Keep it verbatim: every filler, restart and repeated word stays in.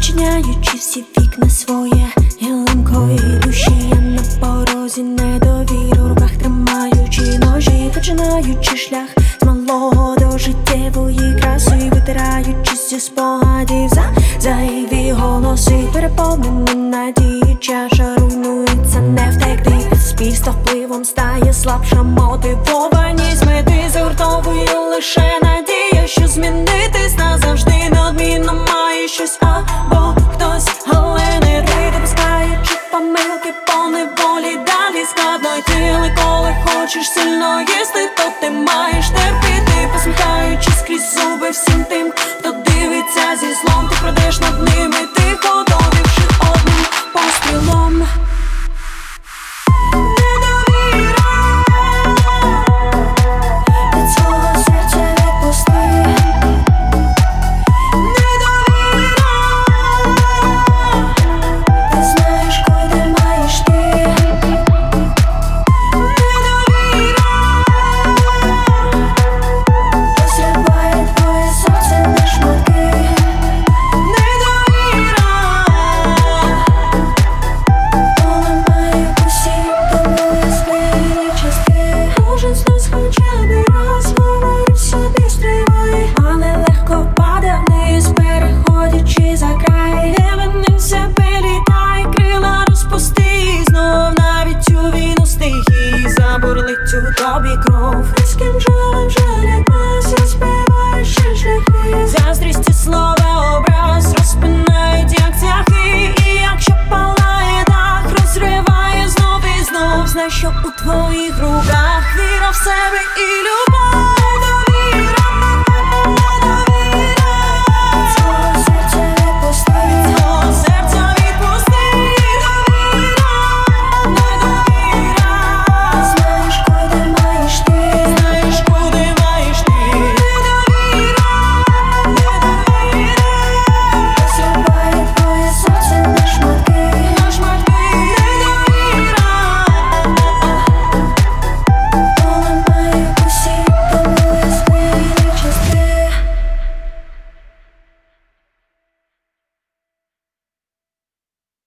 Відчиняючи всі вікна своє ялинкої душі, я на порозі недовіри, у руках тримаючи ножі, починаючи шлях з малого до життєвої краси, витираючись зі спогадів за зайві голоси, переповнені надії, чаша руйнується, не втекти. Суспільство впливом стає слабша, мотивованість мети загуртовує лише надія, що змінитись назавжди неодмінно має щось або хтось, але не ти, допускаючи помилки по неволі, далі складно йти, але коли хочеш сильно їсти, то ти маєш терпіти, посміхаючись крізь зуби всім тим, хто дивиться зі злом, ти крадеш над ними тихо, довівши одним пострілом. У тобі кров, різким жалем жалятися, співаєш ще шляхи. Заздрість і слова образ розпинають, як цяхи. І якщо палає дах, розриває знов і знов, знай, що у твоїх руках віра в себе і любов.